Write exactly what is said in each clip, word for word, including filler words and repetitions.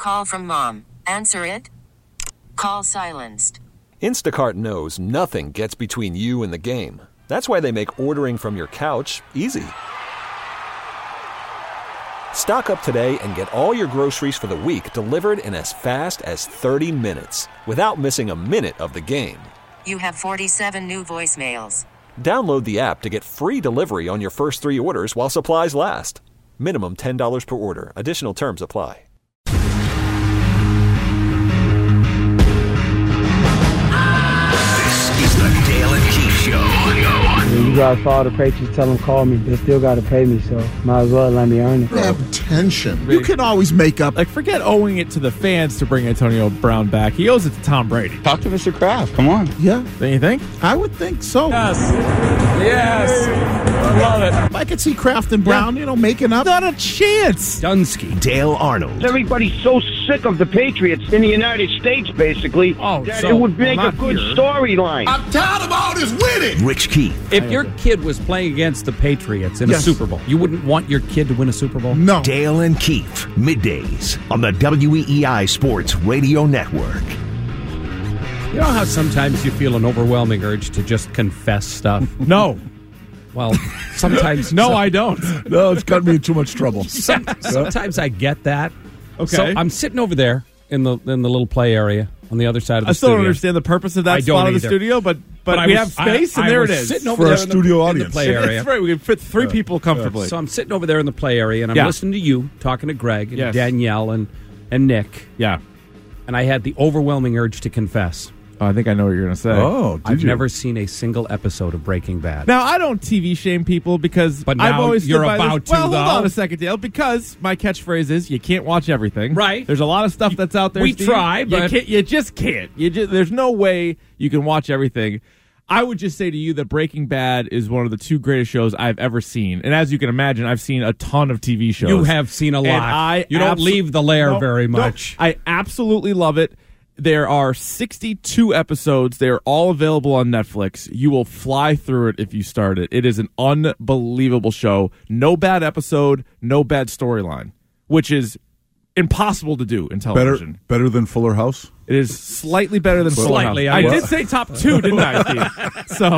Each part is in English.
call from mom. Answer it. Call silenced. Instacart knows nothing gets between you and the game. That's why they make ordering from your couch easy. Stock up today and get all your groceries for the week delivered in as fast as thirty minutes without missing a minute of the game. You have forty-seven new voicemails. Download the app to get free delivery on your first three orders while supplies last. Minimum ten dollars per order. Additional terms apply. This is the Dale and Keith Show. When you guys follow the Patriots, tell them call me. They still got to pay me, so might as well let me earn it. Have tension. You can always make up. Like, forget owing it to the fans to bring Antonio Brown back. He owes it to Tom Brady. Talk to Mister Kraft. Come on. Yeah. Don't you think? I would think so. Yes. Yes. I love it. I could see Kraft and Brown, yeah. you know, making up. Not a chance. Dunsky. Dale Arnold. Everybody's so sick of the Patriots in the United States, basically, oh, that so, it would make well, a good here. storyline. I'm tired of all this winning. Rich Keith. If your kid was playing against the Patriots in yes. a Super Bowl, you wouldn't want your kid to win a Super Bowl? No. Dale and Keith. Middays on the W E E I Sports Radio Network. You know how sometimes you feel an overwhelming urge to just confess stuff? No. Well, sometimes... no, some, I don't. No, it's got me in too much trouble. Some, sometimes I get that. Okay. So I'm sitting over there in the in the little play area on the other side of the I still studio. don't understand the purpose of that I spot of the either. studio, but but, but we was, have space, I, and I there was it is. Sitting over For there our in studio the, audience. in the play area. That's right. We can fit three uh, people comfortably. So I'm sitting over there in the play area, and I'm yeah. listening to you, talking to Greg and yes. Danielle and, and Nick. Yeah. And I had the overwhelming urge to confess. Oh, I think I know what you're going to say. Oh, did I've you? never seen a single episode of Breaking Bad. Now, I don't T V shame people because but I've now always you're stood by about this. to, Well, though. hold on a second, Dale, because my catchphrase is you can't watch everything. Right. There's a lot of stuff that's out there, We Steve. try, you, but- can't, you just can't. You just, there's no way you can watch everything. I would just say to you that Breaking Bad is one of the two greatest shows I've ever seen. And as you can imagine, I've seen a ton of T V shows. You have seen a lot. And I you don't abso- leave the lair no, very no. much. I absolutely love it. There are sixty-two episodes. They're all available on Netflix. You will fly through it if you start it. It is an unbelievable show. No bad episode, no bad storyline, which is impossible to do in television. Better, better than Fuller House? It is slightly better than Fuller Slightly, House. I I guess. did say top two, didn't I, Steve? So,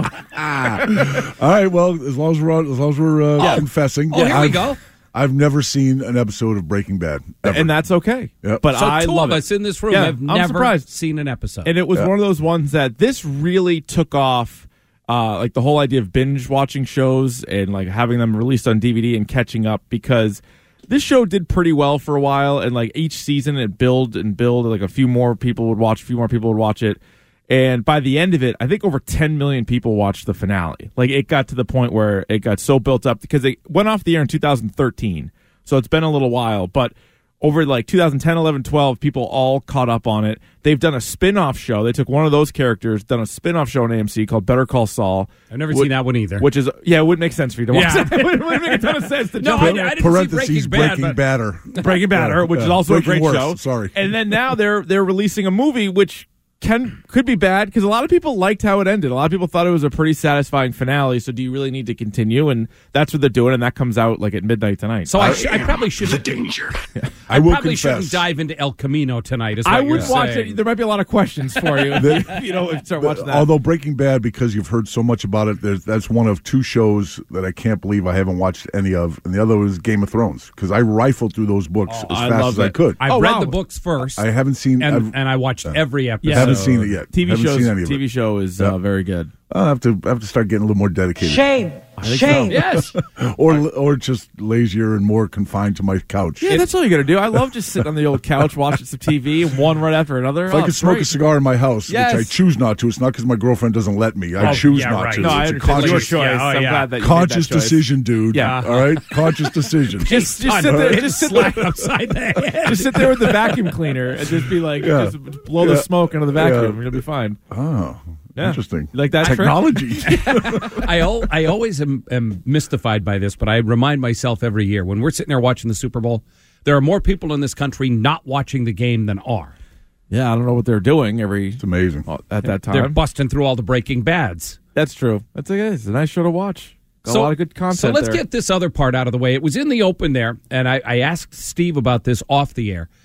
Ah. All right, well, as long as we're, on, as long as we're uh, Yeah. confessing. Oh, here I've, we go. I've never seen an episode of Breaking Bad. Ever. and that's okay. Yep. But So I two love of it. us in this room Yeah, have I'm never surprised. seen an episode. And it was Yeah. one of those ones that this really took off, uh, like the whole idea of binge watching shows and like having them released on D V D and catching up, because this show did pretty well for a while, and like each season it build and build, like a few more people would watch, a few more people would watch it. And by the end of it, I think over ten million people watched the finale. Like it got to the point where it got so built up because it went off the air in two thousand thirteen. So it's been a little while, but over like two thousand ten, eleven, twelve, people all caught up on it. They've done a spin-off show. They took one of those characters, done a spin-off show on A M C called Better Call Saul. I've never which, seen that one either. Which is, yeah, it would make sense for you to watch Yeah. that. It would, would make a ton of sense to No, jump I- in there. I didn't see Parentheses, Breaking Bad, Breaking but- Batter. Breaking Batter, which Yeah, is also Breaking a great Worse, show. sorry. And then now they're they're releasing a movie which can could be bad because a lot of people liked how it ended. A lot of people thought it was a pretty satisfying finale. So do you really need to continue? And that's what they're doing, and that comes out like at midnight tonight. So I, sh- I probably shouldn't. The danger. I will probably confess. shouldn't dive into El Camino tonight. Is what I you're would watch saying. it. There might be a lot of questions for you. if you know, if you start watching that. Although Breaking Bad, because you've heard so much about it, there's, that's one of two shows that I can't believe I haven't watched any of, and the other was Game of Thrones, because I rifled through those books Oh, as I fast love as I it. could. I've Oh, read wow. the books first. I haven't seen. and, I've, and I watched every episode. Yeah. haven't seen it yet. T V haven't shows. seen any of T it. V show is Yeah. uh, very good. I have to. I have to start getting a little more dedicated. Shame. Shame. Yes. or or just lazier and more confined to my couch. Yeah, that's all you got to do. I love just sitting on the old couch watching some T V, one right after another. If Oh, I could it's smoke great. a cigar in my house, Yes. which I choose not to, it's not because my girlfriend doesn't let me. I Oh, choose yeah, not right. to. No, I it's a understand. Your conscious, choice. Yeah, oh, I'm yeah. glad that you conscious made that choice. decision, dude. Yeah. All right? Conscious decision. Just, just Done. sit there. Hit Just sit there. slap upside the head. Just sit there with the vacuum cleaner and just be like, Yeah. just blow the Yeah. smoke into the vacuum. Yeah. You'll be fine. Oh, Yeah. interesting. You like that trick? Technology. I al- I always am, am mystified by this, but I remind myself every year when we're sitting there watching the Super Bowl, there are more people in this country not watching the game than are. Yeah, I don't know what they're doing every It's amazing. well, at that They're time. busting through all the Breaking Bads. That's true. That's a, it's a nice show to watch. Got So- a lot of good content So let's there. get this other part out of the way. It was in the open there, and I, I asked Steve about this off the air.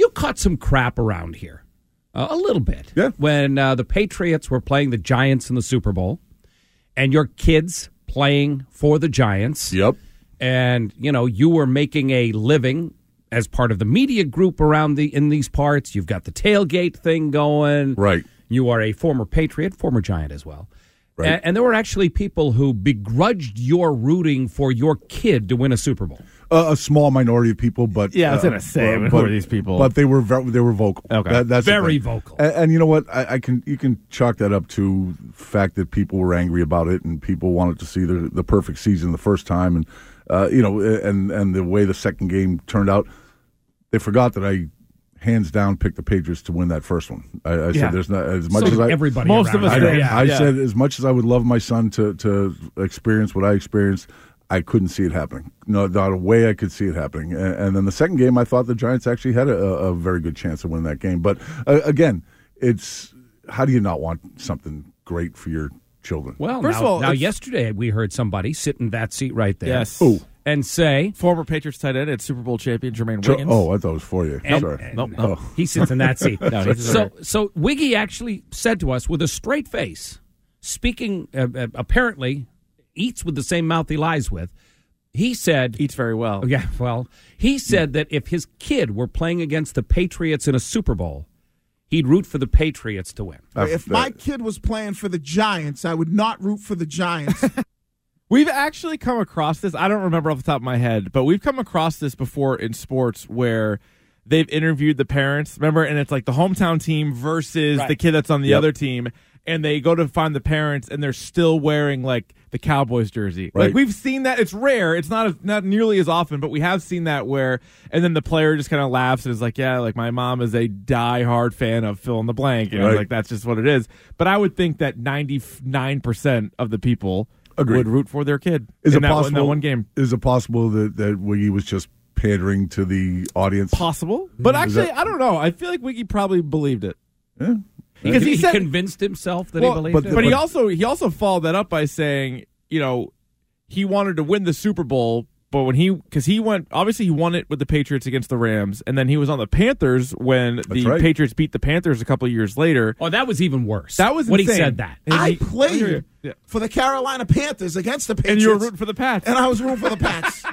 you caught some crap around here. Uh, a little bit. Yeah. When uh, the Patriots were playing the Giants in the Super Bowl, and your kids playing for the Giants. Yep. And, you know, you were making a living as part of the media group around the in these parts. You've got the tailgate thing going. Right. You are a former Patriot, former Giant as well. Right. And, and there were actually people who begrudged your rooting for your kid to win a Super Bowl. Uh, a small minority of people, but Yeah, I was uh, gonna say, but, who are these people? But they were ve- they were vocal. Okay. That- that's the Very thing. vocal. And, and you know what? I, I can you can chalk that up to the fact that people were angry about it, and people wanted to see the the perfect season the first time, and uh, you know, and and the way the second game turned out. They forgot that I, hands down, picked the Patriots to win that first one. I, I Yeah. said there's not as much So as I everybody most around of us I, here. did. Yeah. I yeah. said as much as I would love my son to to experience what I experienced, I couldn't see it happening. No, not a way I could see it happening. And, and then the second game, I thought the Giants actually had a, a very good chance to win that game. But uh, again, it's how do you not want something great for your children? Well, First now, of all, now it's- yesterday we heard somebody sit in that seat right there. Yes. Who? And say, Former Patriots tight end and Super Bowl champion Jermaine Jo- Wiggins. oh, I thought it was for you. and, Sorry. and- Nope, no, nope. he sits in that seat. No, he's so, alright. so Wiggy actually said to us with a straight face, speaking, uh, uh, apparently eats with the same mouth he lies with. He said, Eats very well. yeah, well, he said that if his kid were playing against the Patriots in a Super Bowl, he'd root for the Patriots to win. Uh, If uh, my kid was playing for the Giants, I would not root for the Giants. We've actually come across this. I don't remember off the top of my head, but we've come across this before in sports where they've interviewed the parents. Remember, and it's like the hometown team versus Right. the kid that's on the Yep. other team, and they go to find the parents, and they're still wearing like the Cowboys jersey. Right. Like we've seen that. It's rare. It's not as, not nearly as often, but we have seen that where, and then the player just kind of laughs and is like, "Yeah, like my mom is a diehard fan of fill in the blank." You know, Right. like that's just what it is. But I would think that ninety-nine percent of the people Agreed. would root for their kid Is in it that, possible? in that one game. Is it possible that that Wiggy was just pandering to the audience? Possible, but actually, that- I don't know. I feel like Wiggy probably believed it Yeah. because he, he said, convinced himself that well, he believed but, it. but he But- also he also followed that up by saying, you know, he wanted to win the Super Bowl, but when he because he went obviously he won it with the Patriots against the Rams, and then he was on the Panthers when the right. Patriots beat the Panthers a couple of years later. Oh, that was even worse. That was when insane. he said that. And I he- played Yeah. for the Carolina Panthers against the Patriots. and you were rooting for the Pats. and I was rooting for the Pats.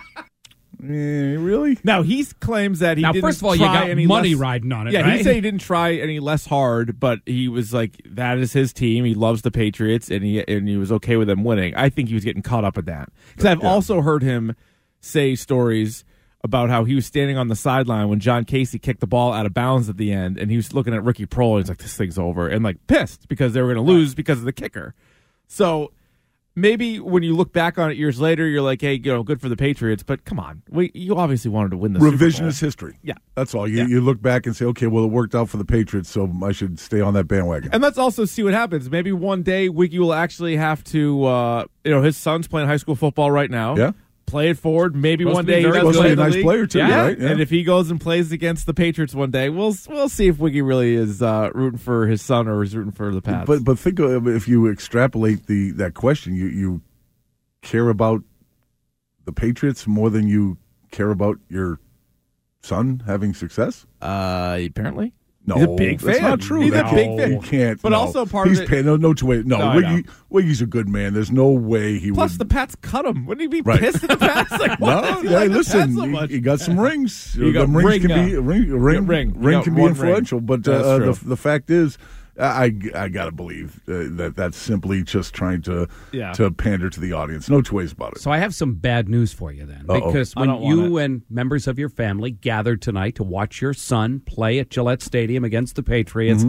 Eh, really? Now he claims that he Now, didn't first of all, you try got any money less- riding on it, Yeah, right? he said he didn't try any less hard, but he was like, that is his team. He loves the Patriots, and he and he was okay with them winning. I think he was getting caught up in that because I've Yeah. also heard him say stories about how he was standing on the sideline when John Casey kicked the ball out of bounds at the end, and he was looking at Ricky Prohl, and he's like, "This thing's over," and like pissed because they were going to lose because of the kicker. So. Maybe when you look back on it years later, you're like, "Hey, you know, good for the Patriots." But come on, we, you obviously wanted to win the Super Bowl. Revisionist history. Yeah. That's all. You, Yeah. you look back and say, okay, well, it worked out for the Patriots, so I should stay on that bandwagon. And let's also see what happens. Maybe one day Wiggy will actually have to, uh, you know, his son's playing high school football right now. Yeah. Play it forward. Maybe Supposed one to be day he very does Supposed to play be a in the nice league. player, too, yeah. right? Yeah. And if he goes and plays against the Patriots one day, we'll we'll see if Wiggy really is uh, rooting for his son or is rooting for the Pats. But but think of if you extrapolate the that question, you you care about the Patriots more than you care about your son having success? uh, apparently, No, he's a big that's fan. not true. He's That a big can't- fan. You can't. But no. also part he's of it- paying, no, no way. No, No, I Wiggy, know. Wiggy's a good man. There's no way he Plus, would. the Pats cut him. Wouldn't he be Right. pissed at the Pats? Like, why no, does he yeah, like the listen, Pats so he- much? he, got some rings. You got the rings ring, can be uh, ring, ring, ring. You ring got can be one influential. ring. But That's uh, true. the the fact is, I I got to believe uh, that that's simply just trying to Yeah. to pander to the audience. No two ways about it. So I have some bad news for you then. Uh-oh. Because I when don't want you and members of your family gathered tonight to watch your son play at Gillette Stadium against the Patriots,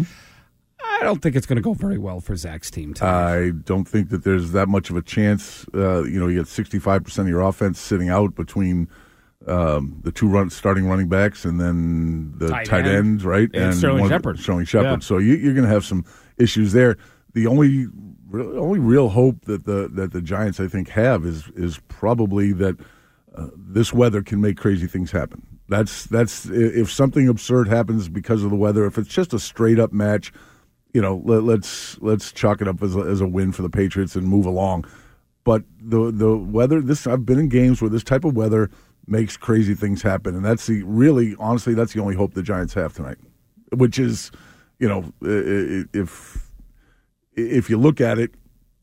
I don't think it's going to go very well for Zach's team tonight. I don't think that there's that much of a chance. Uh, you know, you get sixty-five percent of your offense sitting out between um, the two run, starting running backs and then the Tight tight, end. ends, right? And Sterling one- Shepard. Sterling Shepard. Yeah. So you, you're going to have some issues there. The only re- only real hope that the that the Giants, I think, have is is probably that uh, this weather can make crazy things happen. That's that's if something absurd happens because of the weather. If it's just a straight up match, you know, let, let's let's chalk it up as a, as a win for the Patriots and move along. But the the weather, this I've been in games where this type of weather makes crazy things happen, and that's the really, honestly, that's the only hope the Giants have tonight. Which is, you know, if if you look at it,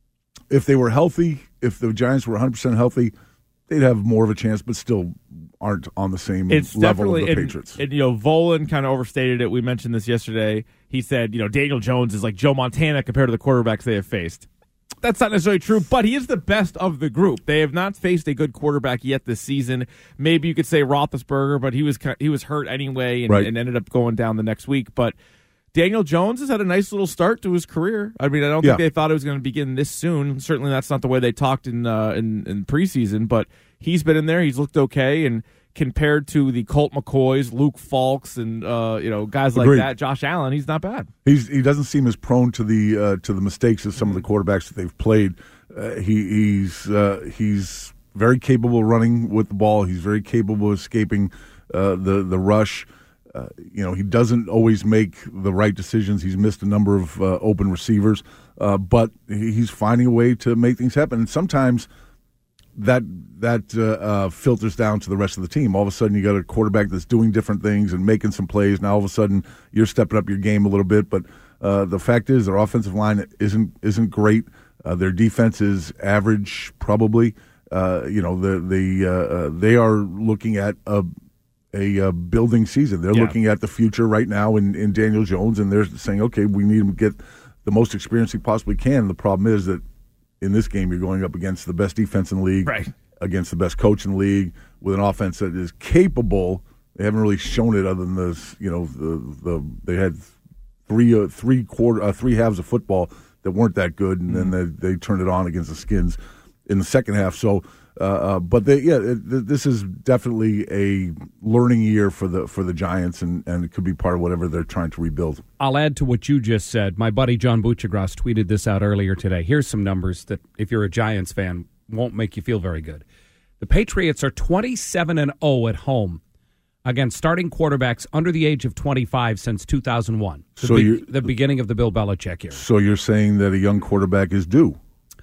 if they were healthy, if the Giants were one hundred percent healthy, they'd have more of a chance, but still aren't on the same it's level of the and, Patriots. And, you know, Volan kind of overstated it. We mentioned this yesterday. He said, you know, Daniel Jones is like Joe Montana compared to the quarterbacks they have faced. That's not necessarily true, but he is the best of the group. They have not faced a good quarterback yet this season. Maybe you could say Roethlisberger, but he was he was hurt anyway and, right. and ended up going down the next week. But Daniel Jones has had a nice little start to his career. I mean, I don't yeah. think they thought it was going to begin this soon. Certainly that's not the way they talked in, uh, in in preseason, but he's been in there. He's looked okay, and compared to the Colt McCoys, Luke Falks, and uh, you know guys like Agreed. that, Josh Allen, he's not bad. He's he doesn't seem as prone to the uh, to the mistakes as some of the quarterbacks that they've played. Uh, he, he's uh, he's very capable of running with the ball. He's very capable of escaping uh, the the rush. Uh, you know, he doesn't always make the right decisions. He's missed a number of uh, open receivers, uh, but he's finding a way to make things happen. And sometimes that that uh, uh, filters down to the rest of the team. All of a sudden, you got a quarterback that's doing different things and making some plays. Now, all of a sudden, you're stepping up your game a little bit. But uh, the fact is, their offensive line isn't isn't great. Uh, their defense is average, probably. Uh, you know, the the uh, uh, they are looking at a a uh, building season. They're yeah. looking at the future right now in, in Daniel Jones, and they're saying, okay, we need him to get the most experience he possibly can. The problem is that in this game, you're going up against the best defense in the league, right. against the best coach in the league, with an offense that is capable. They haven't really shown it other than this. You know, the the they had three uh, three quarter uh, three halves of football that weren't that good, and mm-hmm. then they they turned it on against the Skins in the second half. So, uh, uh, but they, yeah, it, this is definitely a learning year for the for the Giants, and, and it could be part of whatever they're trying to rebuild. I'll add to what you just said. My buddy John Buchagras tweeted this out earlier today. Here's some numbers that, if you're a Giants fan, won't make you feel very good. The Patriots are twenty-seven and oh at home against starting quarterbacks under the age of twenty-five since two thousand one, the, so be- the beginning of the Bill Belichick era. So you're saying that a young quarterback is due?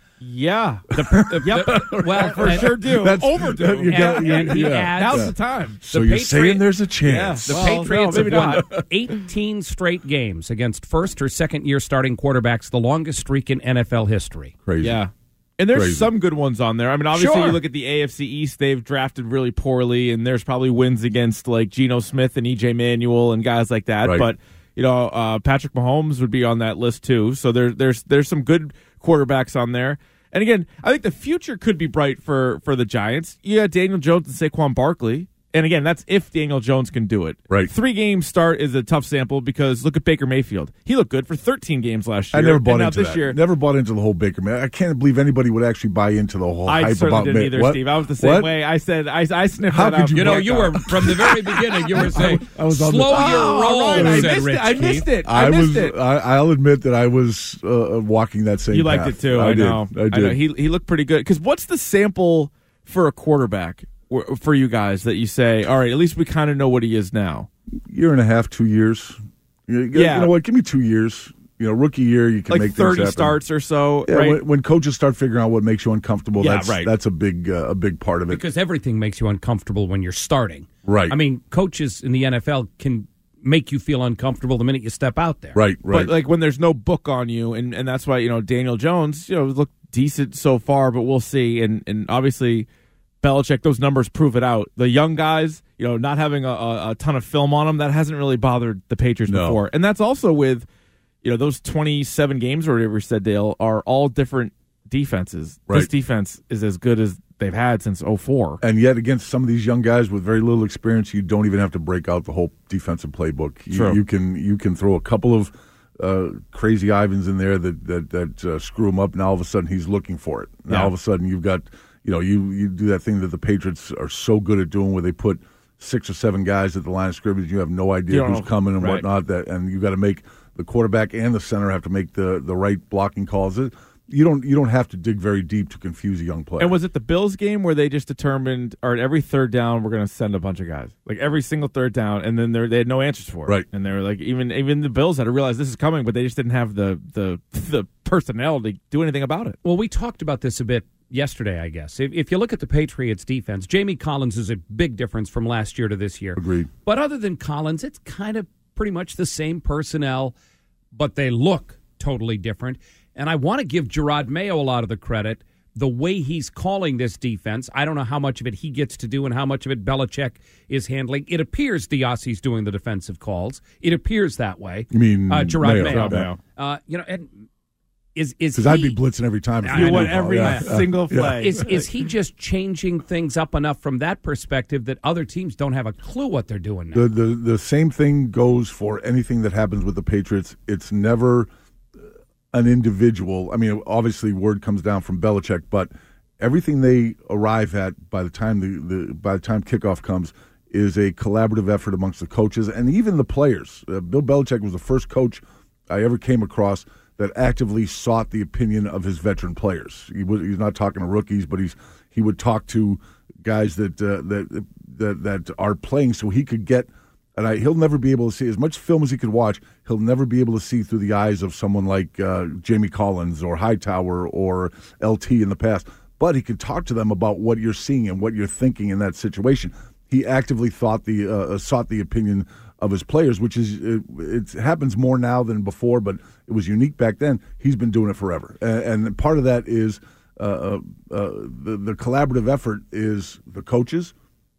Yeah. The, the, yep. the, well, for and, sure do. That's, Overdue. You got, and, you, and he yeah. adds, Now's the time. So the you're Patri- saying there's a chance. The Well, Patriots no, have maybe won eighteen straight games against first or second year starting quarterbacks, the longest streak in N F L history. Crazy. Yeah. And there's Crazy. some good ones on there. I mean, obviously, Sure. you look at the A F C East, they've drafted really poorly, and there's probably wins against like Geno Smith and E J Manuel and guys like that. Right. But, you know, uh, Patrick Mahomes would be on that list too. So there, there's there's some good quarterbacks on there. And again, I think the future could be bright for, for the Giants. You got Daniel Jones and Saquon Barkley. And again, that's if Daniel Jones can do it. Right. Three game start is a tough sample because look at Baker Mayfield. He looked good for thirteen games last year. I never bought and now into this that. Year, Never bought into the whole Baker man. I can't believe anybody would actually buy into the whole I hype certainly about didn't May- either, what? Steve. I was the same What? way. I said I, I sniffed How that could out. you You know, back you up? were, from the very beginning, you were saying, I was on the- slow your Oh, roll, all right. I said missed Rich it. I Keefe. missed it. I, I missed was. it. I, I'll admit that I was uh, walking that same. You liked path. it too. I, I, did. know. I did. know. He he looked pretty good. Because what's the sample for a quarterback w- for you guys that you say, all right, at least we kind of know what he is now? Year and a half, two years. You, you Yeah. know what? Give me two years. You know, rookie year, you can Like make things thirty happen. starts or so, Yeah, right? when, when coaches start figuring out what makes you uncomfortable, Yeah, that's right. that's a big uh, a big part of it. Because everything makes you uncomfortable when you're starting. Right. I mean, coaches in the N F L can make you feel uncomfortable the minute you step out there. Right, right. But like when there's no book on you, and, and that's why, you know, Daniel Jones, you know, looked decent so far, but we'll see. And and obviously Belichick, those numbers prove it out. The young guys, you know, not having a, a, a ton of film on them, that hasn't really bothered the Patriots No. before. And that's also with, you know, those twenty-seven games or whatever you said, Dale, are all different defenses. Right. This defense is as good as they've had since oh four. And yet, against some of these young guys with very little experience, you don't even have to break out the whole defensive playbook. You, True. you can you can throw a couple of uh, crazy Ivans in there that that, that uh, screw him up. Now all of a sudden he's looking for it. Now Yeah. all of a sudden you've got you know you you do that thing that the Patriots are so good at doing, where they put six or seven guys at the line of scrimmage. You have no idea You don't who's know. coming and Right. whatnot. That and you got to make the quarterback and the center have to make the the right blocking calls. It, You don't you don't have to dig very deep to confuse a young player. And was it the Bills game where they just determined, all right, every third down we're going to send a bunch of guys, like every single third down, and then they they had no answers for it, Right. And they were like, even even the Bills had to realize this is coming, but they just didn't have the the the personnel to do anything about it. Well, we talked about this a bit yesterday, I guess. If, if you look at the Patriots defense, Jamie Collins is a big difference from last year to this year. Agreed. But other than Collins, it's kind of pretty much the same personnel, but they look totally different. And I want to give Gerard Mayo a lot of the credit. The way he's calling this defense, I don't know how much of it he gets to do and how much of it Belichick is handling. It appears Diassi's doing the defensive calls. It appears that way. You mean uh, Gerard Mayo? Mayo? Mayo. Uh, you know, and is is because I'd be blitzing every time. You want every yeah. single yeah. play. Is is he just changing things up enough from that perspective that other teams don't have a clue what they're doing now? The the the same thing goes for anything that happens with the Patriots. It's never an individual. I mean, obviously, word comes down from Belichick, but everything they arrive at by the time the, the by the time kickoff comes is a collaborative effort amongst the coaches and even the players. Uh, Bill Belichick was the first coach I ever came across that actively sought the opinion of his veteran players. He was, he's not talking to rookies, but he's he would talk to guys that uh, that that that are playing, so he could get. And I, he'll never be able to see as much film as he could watch. He'll never be able to see through the eyes of someone like uh, Jamie Collins or Hightower or L T in the past. But he could talk to them about what you're seeing and what you're thinking in that situation. He actively thought the uh, sought the opinion of his players, which is it, it happens more now than before, but it was unique back then. He's been doing it forever, and, and part of that is uh, uh, the the collaborative effort is the coaches,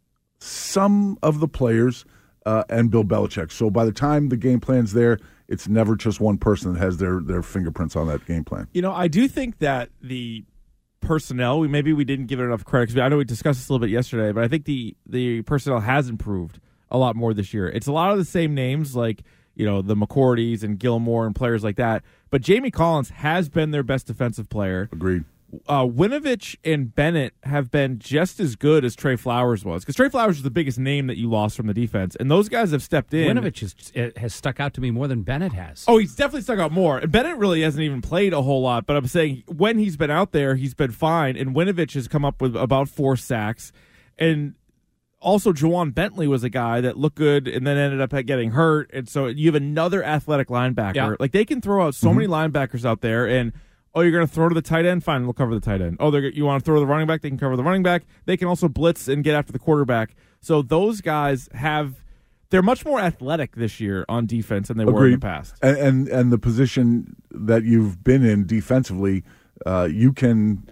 some of the players. Uh, and Bill Belichick. So by the time the game plan's there, it's never just one person that has their, their fingerprints on that game plan. You know, I do think that the personnel, we maybe we didn't give it enough credit, because I know we discussed this a little bit yesterday, but I think the, the personnel has improved a lot more this year. It's a lot of the same names, like, you know, the McCourties and Gilmore and players like that, but Jamie Collins has been their best defensive player. Agreed. Uh, Winovich and Bennett have been just as good as Trey Flowers was, because Trey Flowers is the biggest name that you lost from the defense, and those guys have stepped in. Winovich has, has stuck out to me more than Bennett has. Oh, he's definitely stuck out more. And Bennett really hasn't even played a whole lot, but I'm saying when he's been out there, he's been fine, and Winovich has come up with about four sacks. And also, Juwan Bentley was a guy that looked good and then ended up getting hurt, and so you have another athletic linebacker. Yeah. Like, they can throw out so Mm-hmm. many linebackers out there, and oh, you're going to throw to the tight end? Fine, we'll cover the tight end. Oh, they're, you want to throw to the running back? They can cover the running back. They can also blitz and get after the quarterback. So those guys have – they're much more athletic this year on defense than they Agreed. were in the past. And, and and the position that you've been in defensively, uh, you can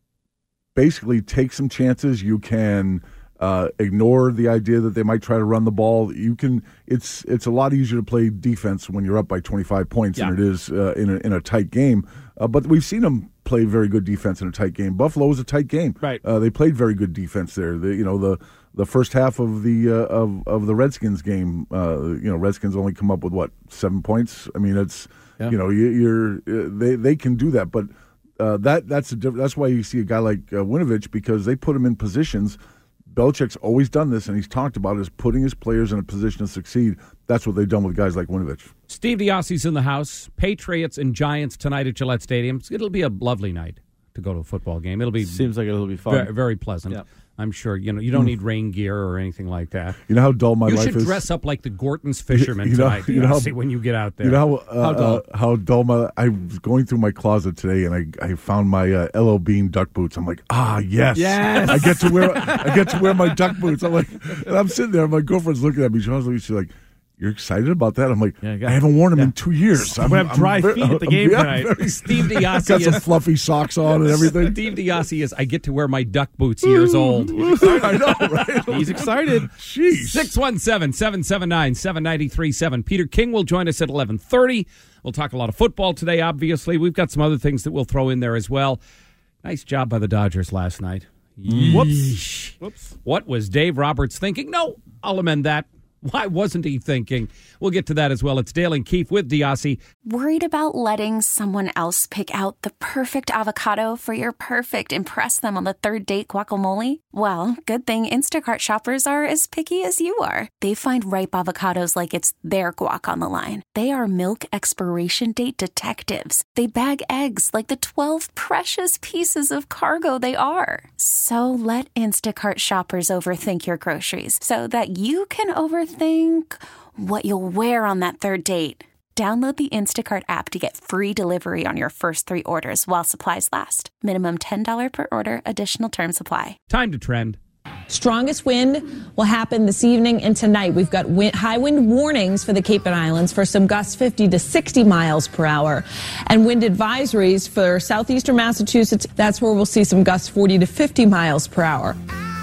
basically take some chances. You can uh, ignore the idea that they might try to run the ball. You can. It's it's a lot easier to play defense when you're up by twenty-five points Yeah. than it is uh, in a, in a tight game. Uh, but we've seen them play very good defense in a tight game. Buffalo was a tight game. Right. Uh, they played very good defense there. The, you know the the first half of the uh, of of the Redskins game. Uh, you know Redskins only come up with what seven points. I mean it's Yeah. you know you, you're uh, they they can do that, but uh, that that's a diff- that's why you see a guy like uh, Winovich, because they put him in positions. Belichick's always done this, and he's talked about it, is putting his players in a position to succeed. That's what they've done with guys like Winovich. Steve Diassi's in the house. Patriots and Giants tonight at Gillette Stadium. It'll be a lovely night to go to a football game. It'll be Seems like it'll be fun. very, very pleasant. Yeah. I'm sure. You know, you don't need rain gear or anything like that. You know how dull my You life should is? dress up like the Gorton's fisherman You know- tonight, you know how- Diassi, when you get out there. You know how, uh, How dull? Uh, how dull my I was going through my closet today, and I, I found my uh, L L Bean duck boots. I'm like, ah, yes, Yes. I get to wear I get to wear my duck boots. I'm like, and I'm sitting there. My girlfriend's looking at me. She's like, she's like, "You're excited about that?" I'm like, Yeah, you got I it. haven't worn them Yeah. in two years. I'm gonna have dry very- feet at the I'm- game yeah, tonight. very- Steve Diassi got some is fluffy socks on and everything. Steve Diassi is. I get to wear my duck boots. Years old. I know, right? He's excited. Jeez. six one seven, seven seven nine, seven nine three seven. Peter King will join us at eleven thirty. We'll talk a lot of football today, obviously. We've got some other things that we'll throw in there as well. Nice job by the Dodgers last night. Whoops. Whoops. What was Dave Roberts thinking? No, I'll amend that. Why wasn't he thinking? We'll get to that as well. It's Dale and Keefe with Diassi. Worried about letting someone else pick out the perfect avocado for your perfect impress them on the third date guacamole? Well, good thing Instacart shoppers are as picky as you are. They find ripe avocados like it's their guac on the line. They are milk expiration date detectives. They bag eggs like the twelve precious pieces of cargo they are. So let Instacart shoppers overthink your groceries so that you can overthink what you'll wear on that third date. Download the Instacart app to get free delivery on your first three orders while supplies last. Minimum ten dollars per order. Additional terms apply. Time to trend. Strongest wind will happen this evening and tonight. We've got wind, high wind warnings for the Cape and Islands for some gusts fifty to sixty miles per hour, and wind advisories for southeastern Massachusetts. That's where we'll see some gusts forty to fifty miles per hour.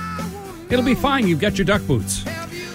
It'll be fine. You've got your duck boots.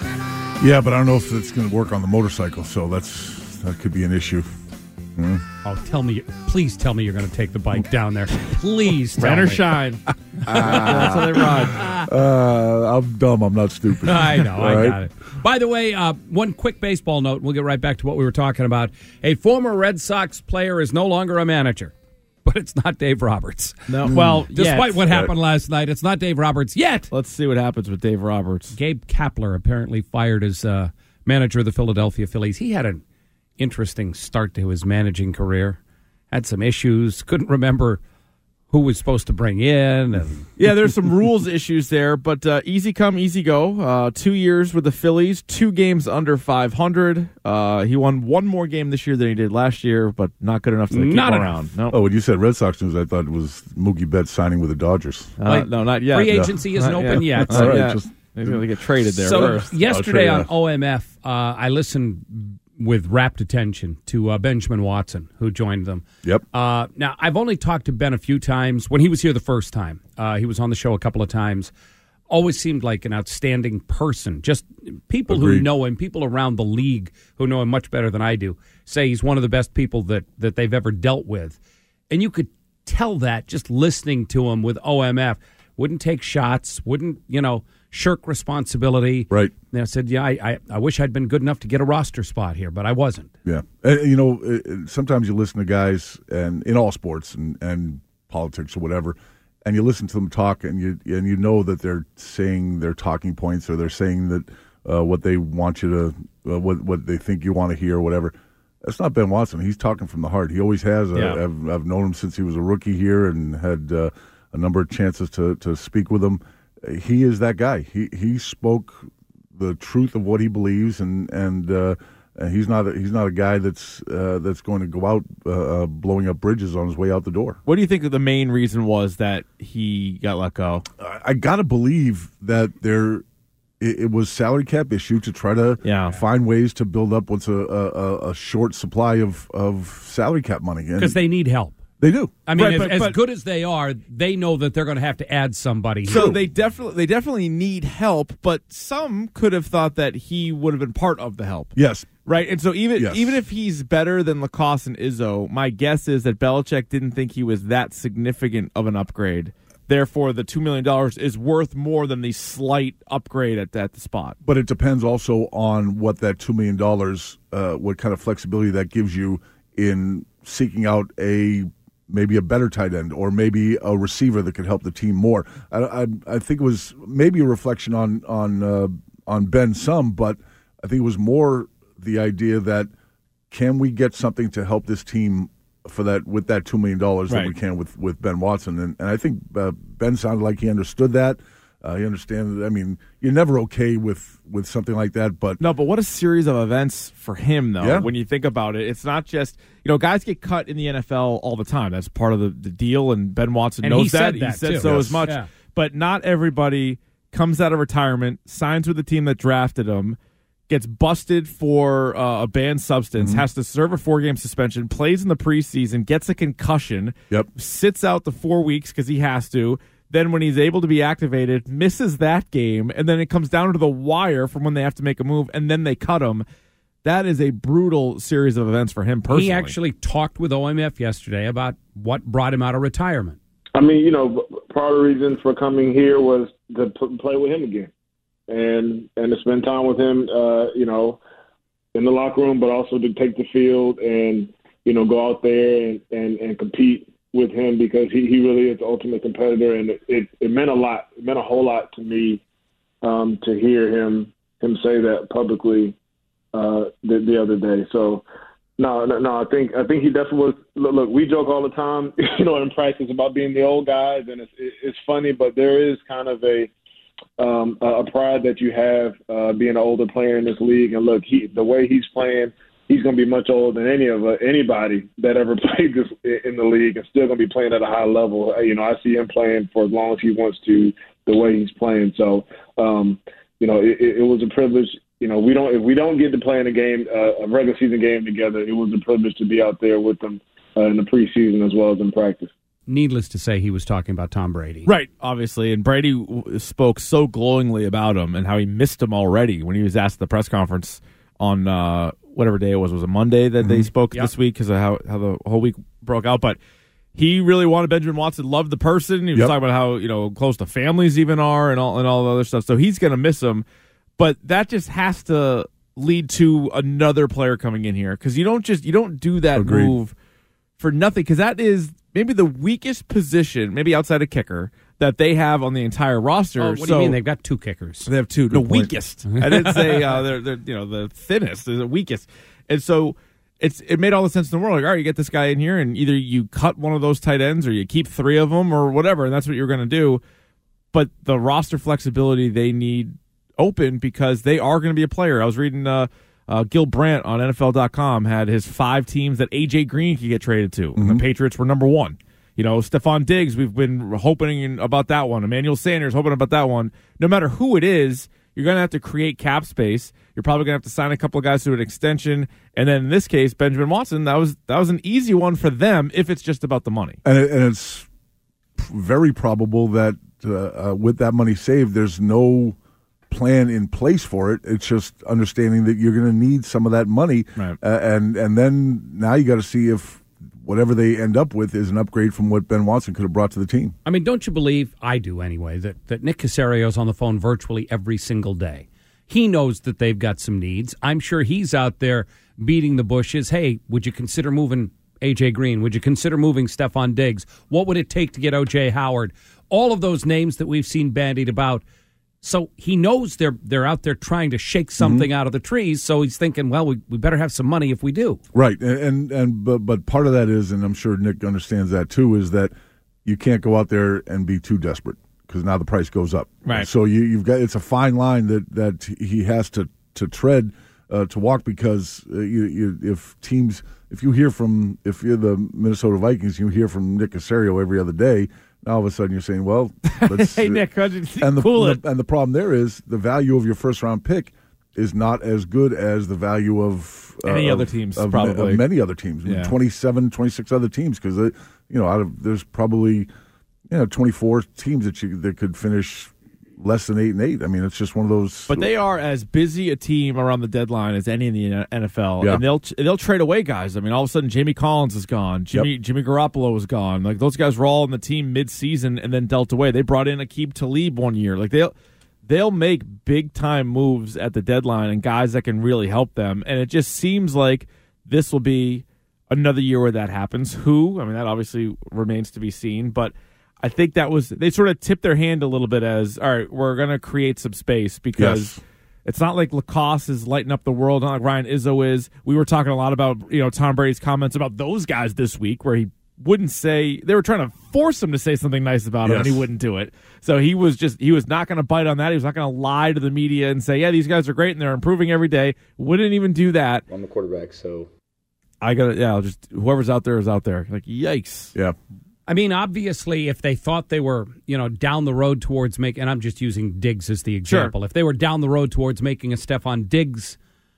Yeah, but I don't know if it's going to work on the motorcycle, so that's that could be an issue. Hmm. Oh, tell me, please tell me you're going to take the bike down there. Please tell Rain or me. shine. That's how they ride. Uh, I'm dumb. I'm not stupid. I know. I right? got it. By the way, uh, one quick baseball note. We'll get right back to what we were talking about. A former Red Sox player is no longer a manager, but it's not Dave Roberts. No, well, despite yet. what happened last night, it's not Dave Roberts yet. Let's see what happens with Dave Roberts. Gabe Kapler apparently fired as uh, manager of the Philadelphia Phillies. He had an interesting start to his managing career. Had some issues. Couldn't remember who was supposed to bring in. And yeah, there's some rules issues there, but uh, easy come, easy go. Uh, two years with the Phillies, two games under five hundred. Uh, he won one more game this year than he did last year, but not good enough to keep Not him enough. around. No, Oh, when you said Red Sox news, I thought it was Mookie Betts signing with the Dodgers. uh, Wait, no, not yet. free No. agency isn't Not open yet. All right, Yeah. just Maybe they'll get traded there So first. yesterday Oh, on trade, O M F, uh, I listened with rapt attention to uh, Benjamin Watson, who joined them. Yep. Uh, now, I've only talked to Ben a few times. When he was here the first time, uh, he was on the show a couple of times. Always seemed like an outstanding person. Just people who Agreed. know him, people around the league who know him much better than I do, say he's one of the best people that, that they've ever dealt with. And you could tell that just listening to him with O M F. Wouldn't take shots, wouldn't, you know, shirk responsibility. Right. And I said, yeah, I, I, I wish I'd been good enough to get a roster spot here, but I wasn't. Yeah. And, you know, it, it- sometimes you listen to guys, and in all sports and, and politics or whatever, and you listen to them talk, and you and you know that they're saying their talking points, or they're saying that uh, what they want you to, uh, what what they think you want to hear, or whatever. That's not Ben Watson. He's talking from the heart. He always has. Yeah. I, I've, I've known him since he was a rookie here, and had uh, a number of chances to, to speak with him. He is that guy. He he spoke the truth of what he believes, and and uh, and he's not a, he's not a guy that's uh, that's going to go out uh, uh, blowing up bridges on his way out the door. What do you think that the main reason was that he got let go? I, I got to believe that there it, it was salary cap issue to try to Yeah. find ways to build up what's a, a, a short supply of, of salary cap money. And Because they need help. they do. I mean, Right, as, but- as but- good as they are, they know that they're going to have to add somebody. So they definitely they definitely need help, but some could have thought that he would have been part of the help. Yes. Right, and so even Yes. even if he's better than Lacoste and Izzo, my guess is that Belichick didn't think he was that significant of an upgrade. Therefore, the two million dollars is worth more than the slight upgrade at, at the spot. But it depends also on what that two million dollars, uh, what kind of flexibility that gives you in seeking out a maybe a better tight end, or maybe a receiver that could help the team more. I, I, I think it was maybe a reflection on on uh, on Ben some, but I think it was more the idea that can we get something to help this team for that with that two million dollars that Right. we can with, with Ben Watson, and and I think uh, Ben sounded like he understood that. Uh, he understands. I mean, you're never okay with, with something like that, but No, but what a series of events for him, though, Yeah. when you think about it. It's not just, you know, guys get cut in the N F L all the time. That's part of the, the deal, and Ben Watson And knows he said that. that, He said too. so Yes. as much. Yeah. But not everybody comes out of retirement, signs with the team that drafted him, gets busted for uh, a banned substance, Mm-hmm. has to serve a four-game suspension, plays in the preseason, gets a concussion, Yep. sits out the four weeks because he has to. Then when he's able to be activated, misses that game, and then it comes down to the wire from when they have to make a move, and then they cut him. That is a brutal series of events for him personally. He actually talked with O M F yesterday about what brought him out of retirement. I mean, you know, part of the reason for coming here was to p- play with him again, and and to spend time with him, uh, you know, in the locker room, but also to take the field and you know go out there and, and, and compete with him, because he, he really is the ultimate competitor, and it, it, it meant a lot. It meant a whole lot to me um, to hear him him say that publicly uh, the, the other day. So. No, no, no. I think I think he definitely was. Look, look, we joke all the time, you know, in practice about being the old guys, and it's it's funny, but there is kind of a um, a pride that you have uh, being an older player in this league. And look, he the way he's playing, he's going to be much older than any of uh, anybody that ever played this in the league, and still going to be playing at a high level. You know, I see him playing for as long as he wants to, the way he's playing. So, um, you know, it, it was a privilege. You know, we don't if we don't get to play in a game, uh, a regular season game together, it was a privilege to be out there with them uh, in the preseason as well as in practice. Needless to say, he was talking about Tom Brady. Right, obviously. And Brady w- spoke so glowingly about him and how he missed him already when he was asked at the press conference on uh, whatever day it was. Was it Monday that mm-hmm. they spoke yep. this week because of how, how the whole week broke out? But he really wanted Benjamin Watson, loved the person. He was yep. talking about how, you know, close the families even are and all, and all the other stuff. So he's going to miss him. But that just has to lead to another player coming in here because you don't just you don't do that Agreed. move for nothing because that is maybe the weakest position, maybe outside of kicker, that they have on the entire roster. Oh, what so, do you mean? They've got two kickers. They have two. The weakest. I didn't say uh, they're, they're you know the thinnest. They're the weakest. And so it's it made all the sense in the world. Like, all right, you get this guy in here, and either you cut one of those tight ends, or you keep three of them, or whatever, and that's what you're going to do. But the roster flexibility they need open because they are going to be a player. I was reading uh, uh, Gil Brandt on N F L dot com had his five teams that A J Green could get traded to. Mm-hmm. And the Patriots were number one. You know, Stephon Diggs, we've been hoping about that one. Emmanuel Sanders, hoping about that one. No matter who it is, you're going to have to create cap space. You're probably going to have to sign a couple of guys to an extension. And then in this case, Benjamin Watson, that was that was an easy one for them if it's just about the money. And, it, and it's very probable that uh, uh, with that money saved, there's no plan in place for it. It's just understanding that you're going to need some of that money. Right. Uh, and, and then now you got to see if whatever they end up with is an upgrade from what Ben Watson could have brought to the team. I mean, don't you believe, I do anyway, that, that Nick Caserio's on the phone virtually every single day. He knows that they've got some needs. I'm sure he's out there beating the bushes. Hey, would you consider moving A J Green? Would you consider moving Stephon Diggs? What would it take to get O J Howard? All of those names that we've seen bandied about. So he knows they're they're out there trying to shake something mm-hmm. out of the trees. So he's thinking, well, we, we better have some money if we do. Right, and and, and but, but part of that is, and I'm sure Nick understands that too, is that you can't go out there and be too desperate because now the price goes up. Right. So you, you've got it's a fine line that, that he has to to tread uh, to walk because uh, you, you, if teams if you hear from if you're the Minnesota Vikings, you hear from Nick Caserio every other day. Now all of a sudden you're saying, well, let's, hey Nick, how'd you and the, cool it? the and the problem there is the value of your first round pick is not as good as the value of uh, any of, other teams, of, probably of many other teams, yeah. twenty-seven, twenty-six other teams, because you know out of there's probably you know twenty-four teams that you that could finish less than eight and eight. I mean, it's just one of those. But they are as busy a team around the deadline as any in the N F L, yeah. and they'll they'll trade away guys. I mean, all of a sudden, Jamie Collins is gone. Jimmy yep. Jimmy Garoppolo is gone. Like those guys were all in the team mid-season and then dealt away. They brought in Aqib Talib one year. Like they'll they'll make big time moves at the deadline and guys that can really help them. And it just seems like this will be another year where that happens. Who? I mean, that obviously remains to be seen, but. I think that was they sort of tipped their hand a little bit as all right. We're going to create some space because yes. it's not like Lacoste is lighting up the world. Not like Ryan Izzo is. We were talking a lot about you know Tom Brady's comments about those guys this week, where he wouldn't say they were trying to force him to say something nice about him, yes. and he wouldn't do it. So he was just he was not going to bite on that. He was not going to lie to the media and say, yeah, these guys are great and they're improving every day. Wouldn't even do that. I'm the quarterback, so I got to yeah. I'll just whoever's out there is out there. Like yikes. Yeah. I mean, obviously, if they thought they were, you know, down the road towards making, and I'm just using Diggs as the example, sure. if they were down the road towards making a Stephon Diggs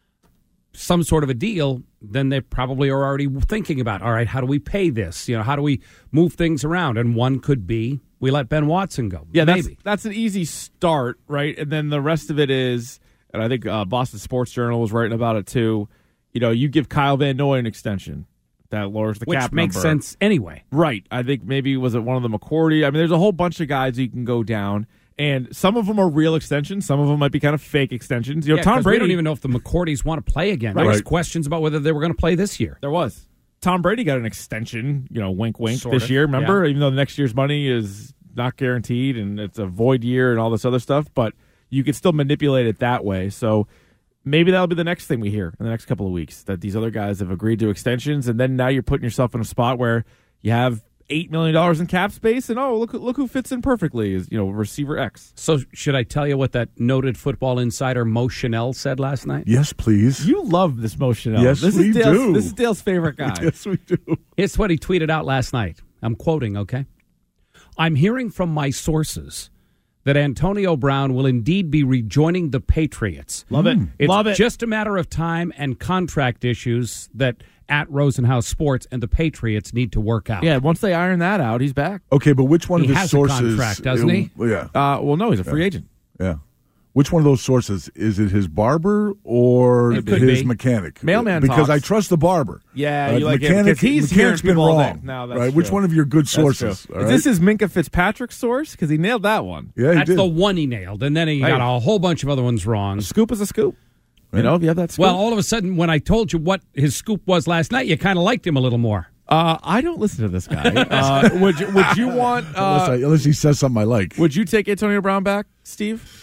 some sort of a deal, then they probably are already thinking about, all right, how do we pay this? You know, how do we move things around? And one could be, we let Ben Watson go. Yeah, maybe. That's, that's an easy start, right? And then the rest of it is, and I think uh, Boston Sports Journal was writing about it too, you know, you give Kyle Van Noy an extension. That lowers the Which cap makes number. sense anyway. Right. I think maybe was it one of the McCourty? I mean, there's a whole bunch of guys you can go down, and some of them are real extensions. Some of them might be kind of fake extensions. You know, yeah, Tom Brady. We don't even know if the McCourtys want to play again. Right. There was questions about whether they were going to play this year. There was. Tom Brady got an extension, you know, wink, wink, sort this of, year, remember? Yeah. Even though the next year's money is not guaranteed and it's a void year and all this other stuff, but you could still manipulate it that way. So maybe that'll be the next thing we hear in the next couple of weeks, that these other guys have agreed to extensions, and then now you're putting yourself in a spot where you have eight million dollars in cap space, and oh, look look who fits in perfectly is, you know, receiver X. So should I tell you what that noted football insider Mo Chanel said last night? Yes, please. You love this Mo Chanel. Yes, this we is Dale's, do. This is Dale's favorite guy. Yes, we do. Here's what he tweeted out last night. I'm quoting, okay? I'm hearing from my sources that Antonio Brown will indeed be rejoining the Patriots. Love it. It's Love it. just a matter of time and contract issues that at Rosenhaus Sports and the Patriots need to work out. Yeah, once they iron that out, he's back. Okay, but which one He of his has a sources? contract, doesn't he? Yeah. Uh, well, no, he's a free Yeah. agent. Yeah. Which one of those sources? Is it his barber or It could his be. mechanic? Mailman Because talks. I trust the barber. Yeah, Uh, you like him, mechanic, 'cause he's mechanic's hearing been people all day. wrong. No, that's right? Which true. one of your good That's sources? true. all Is right? this his Minka Fitzpatrick source? Because he nailed that one. Yeah, he That's did. the one he nailed, and then he Hey. got a whole bunch of other ones wrong. A scoop is a scoop. You know, if you have that scoop. Well, all of a sudden, when I told you what his scoop was last night, you kind of liked him a little more. Uh, I don't listen to this guy. uh, would you, would you want? unless, Uh, I, unless he says something I like. would you take Antonio Brown back, Steve?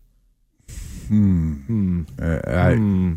Hmm. Hmm. Uh, I, Hmm.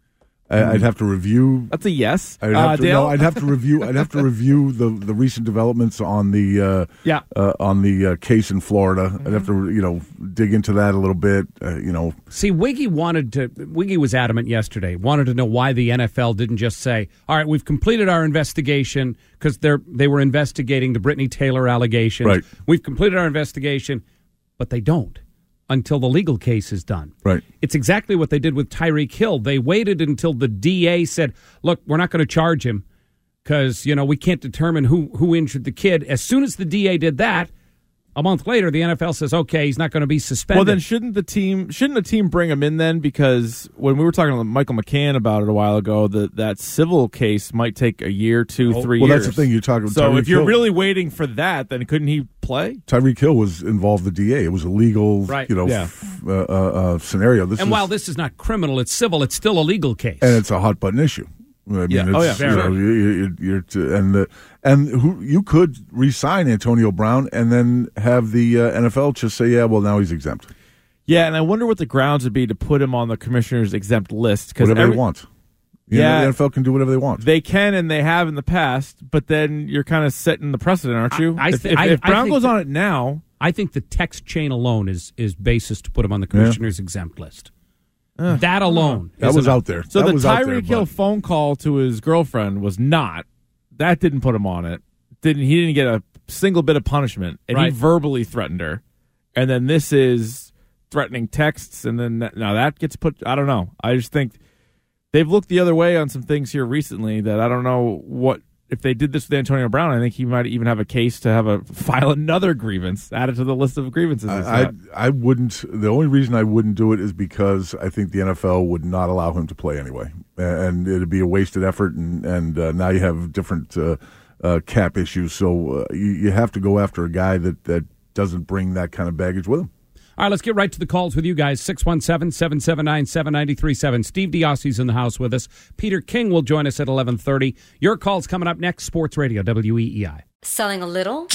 I, I'd have to review. That's a yes. I'd have Uh, to, Dale? no, I'd have to review. I'd have to review the, the recent developments on the uh, Yeah. uh, on the uh, case in Florida. Mm-hmm. I'd have to you know dig into that a little bit. Uh, you know, See, Wiggy wanted to. Wiggy was adamant yesterday. Wanted to know why the N F L didn't just say, "All right, we've completed our investigation," because they're they were investigating the Brittany Taylor allegations. Right. We've completed our investigation, but they don't until the legal case is done. right. It's exactly what they did with Tyreek Hill. They waited until the D A said, "Look, we're not going to charge him because you know we can't determine who who injured the kid." As soon as the D A did that, a month later, the N F L says, "Okay, he's not going to be suspended." Well, then shouldn't the team shouldn't the team bring him in then? Because when we were talking to Michael McCann about it a while ago, that that civil case might take a year, two, Oh, three well, years. that's the thing you're talking about. So Tyreek if you're Hill. really waiting for that, then couldn't he play? Tyreek Hill was involved. The D A. It was a legal, Right. you know, Yeah. f- uh, uh, uh, scenario. This and is, while this is not criminal, it's civil. It's still a legal case. and it's a hot button issue. I mean, Yeah. it's, Oh, yeah. you know, Very. you, you, you're t- and the, and who you could re-sign Antonio Brown and then have the uh, N F L just say, yeah, well, now he's exempt. Yeah, and I wonder what the grounds would be to put him on the commissioner's exempt list. Because Whatever they want. You know, Yeah. the N F L can do whatever they want. They can and they have in the past, but then you're kind of setting the precedent, aren't you? I- I if, thi- if, I- if I Brown think goes that- on it now, I think the text chain alone is is basis to put him on the commissioner's exempt list. that alone. that is was enough. out there. so that the was out there, Tyreek Hill but- phone call to his girlfriend was not. That didn't put him on it. Didn't he? Didn't get a single bit of punishment, and Right. he verbally threatened her. And then this is threatening texts, and then that, now that gets put. I don't know. I just think they've looked the other way on some things here recently that I don't know what. If they did this with Antonio Brown, I think he might even have a case to have a file another grievance added to the list of grievances. he's I, I got. I wouldn't. The only reason I wouldn't do it is because I think the N F L would not allow him to play anyway, and it'd be a wasted effort. And and uh, now you have different uh, uh, cap issues, so uh, you, you have to go after a guy that that doesn't bring that kind of baggage with him. All right, let's get right to the calls with you guys. six one seven, seven seven nine, seven nine three seven. Steve D'Ossi's in the house with us. Peter King will join us at eleven thirty. Your call's coming up next. Sports Radio, W E E I. Selling a little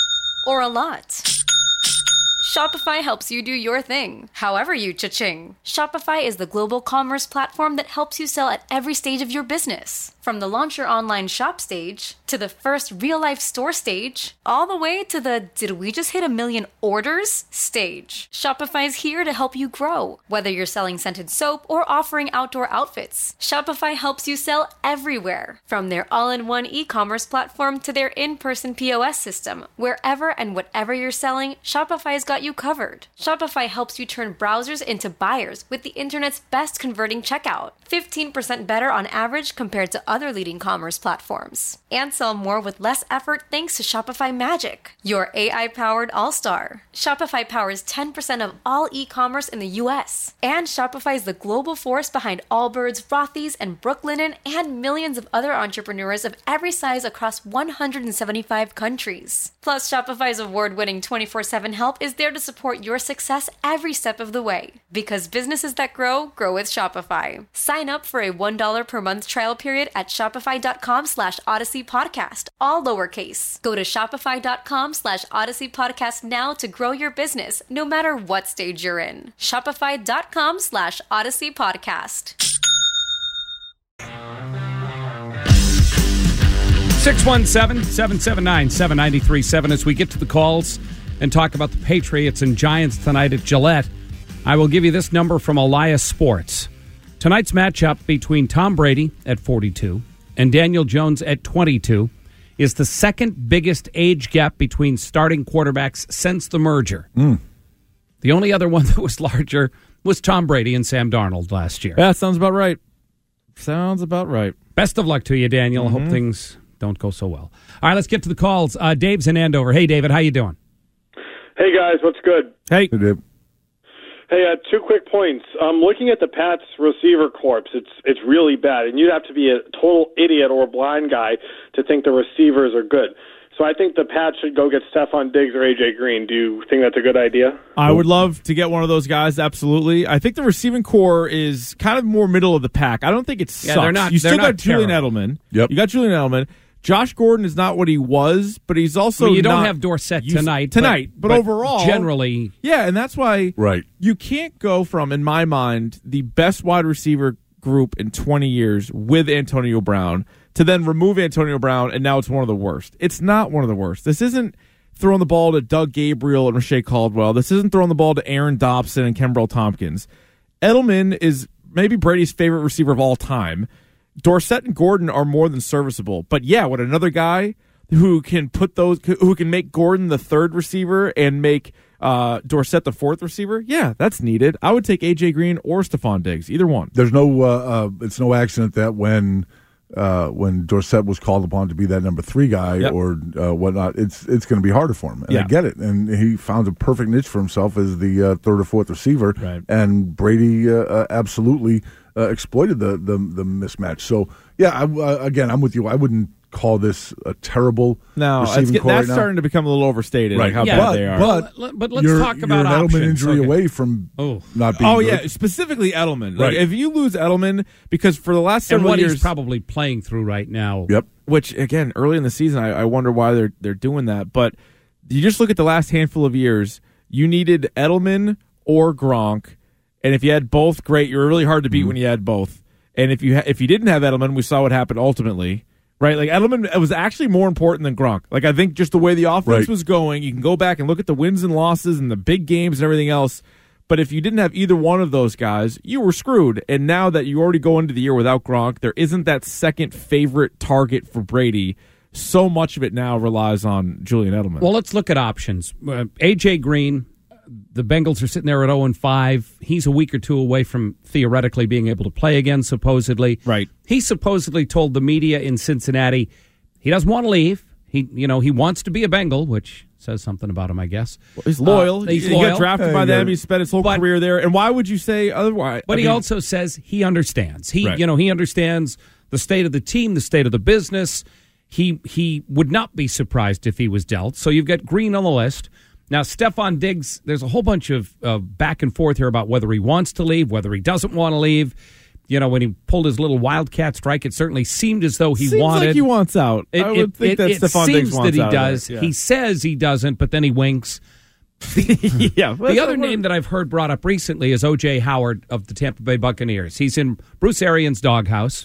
or a lot? Shopify helps you do your thing, however you cha-ching. Shopify is the global commerce platform that helps you sell at every stage of your business. From the launch your online shop stage, to the first real-life store stage, all the way to the did we just hit a million orders stage. Shopify's here to help you grow. Whether you're selling scented soap or offering outdoor outfits, Shopify helps you sell everywhere. From their all-in-one e-commerce platform to their in-person P O S system, wherever and whatever you're selling, Shopify's got you covered. Shopify helps you turn browsers into buyers with the internet's best converting checkout. fifteen percent better on average compared to other leading commerce platforms. And sell more with less effort thanks to Shopify Magic, your A I-powered all-star. Shopify powers ten percent of all e-commerce in the U S. And Shopify is the global force behind Allbirds, Rothy's, and Brooklinen, and millions of other entrepreneurs of every size across one hundred seventy-five countries. Plus, Shopify's award-winning twenty-four seven help is there to support your success every step of the way. Because businesses that grow, grow with Shopify. Sign up for a one dollar per month trial period at shopify.com slash Odyssey Podcast, all lowercase. Go to shopify.com slash Odyssey Podcast now to grow your business, no matter what stage you're in. Shopify.com slash Odyssey Podcast. six one seven, seven seven nine, seven nine three seven. As we get to the calls and talk about the Patriots and Giants tonight at Gillette, I will give you this number from Elias Sports. Tonight's matchup between Tom Brady at forty-two and Daniel Jones at twenty-two is the second biggest age gap between starting quarterbacks since the merger. Mm. The only other one that was larger was Tom Brady and Sam Darnold last year. Yeah, sounds about right. Sounds about right. Best of luck to you, Daniel. Mm-hmm. I hope things don't go so well. All right, let's get to the calls. Uh, Dave's in Andover. Hey, David, how you doing? Hey, guys, what's good? Hey. Hey, Dave. Hey, uh, two quick points. Um, looking at the Pats receiver corps, it's it's really bad, and you'd have to be a total idiot or a blind guy to think the receivers are good. So I think the Pats should go get Stephon Diggs or A J Green. Do you think that's a good idea? I would love to get one of those guys, absolutely. I think the receiving core is kind of more middle of the pack. I don't think it sucks. Yeah, they're not- you still they're got not Julian terrible. Edelman. Yep. You got Julian Edelman. Josh Gordon is not what he was, but he's also I mean, you don't not- have Dorsett you- tonight. Tonight, but, but overall, generally, yeah, and that's why Right. you can't go from, in my mind, the best wide receiver group in twenty years with Antonio Brown to then remove Antonio Brown, and now it's one of the worst. It's not one of the worst. This isn't throwing the ball to Doug Gabriel and Rashae Caldwell. This isn't throwing the ball to Aaron Dobson and Kenbrell Tompkins. Edelman is maybe Brady's favorite receiver of all time. Dorsett and Gordon are more than serviceable. But yeah, what another guy who can put those, who can make Gordon the third receiver and make uh, Dorsett the fourth receiver, yeah, that's needed. I would take A J Green or Stephon Diggs, either one. There's no, uh, uh, it's no accident that when uh, when Dorsett was called upon to be that number three guy Yep. or uh, whatnot, it's it's going to be harder for him. And Yeah. I get it. And he found a perfect niche for himself as the uh, third or fourth receiver. Right. And Brady uh, uh, absolutely uh, exploited the, the the mismatch. So yeah, I, uh, again, I'm with you. I wouldn't call this a terrible No, it's receiving get, core that's right now. starting to become a little overstated, like how Yeah, bad but, they are. But, But- but let's you're, talk you're about an Edelman options. injury Okay. away from Oh. not being oh good. yeah, specifically Edelman. Like, Right. if you lose Edelman, because for the last and several what years, he's probably playing through right now. Yep. which again early in the season, I, I wonder why they're they're doing that. But you just look at the last handful of years, you needed Edelman or Gronk, and if you had both, great. You're really hard to beat Mm-hmm. when you had both. And if you ha- if you didn't have Edelman, we saw what happened ultimately. Right, like Edelman was actually more important than Gronk. Like I think just the way the offense Right. was going, you can go back and look at the wins and losses and the big games and everything else. But if you didn't have either one of those guys, you were screwed. And now that you already go into the year without Gronk, there isn't that second favorite target for Brady. So much of it now relies on Julian Edelman. Well, let's look at options. Uh, A J Green, the Bengals are sitting there at oh and five. He's a week or two away from theoretically being able to play again, supposedly. Right. He supposedly told the media in Cincinnati he doesn't want to leave. He, you know, he wants to be a Bengal, which says something about him, I guess. Well, he's loyal. Uh, he's he loyal. got drafted Hey, by them. yeah. He spent his whole But- career there. And why would you say otherwise? But I he mean, also says he understands. He, Right. you know, he understands the state of the team, the state of the business. He he would not be surprised if he was dealt. So you've got Green on the list. Now, Stephon Diggs, there's a whole bunch of uh, back and forth here about whether he wants to leave, whether he doesn't want to leave. You know, when he pulled his little wildcat strike, it certainly seemed as though he seems wanted. like he wants out. It, I would it, think it, that it Stephon seems Diggs wants that he out does. Of there. He says he doesn't, but then he winks. yeah. The other name that I've heard brought up recently is O J Howard of the Tampa Bay Buccaneers. He's in Bruce Arians' doghouse.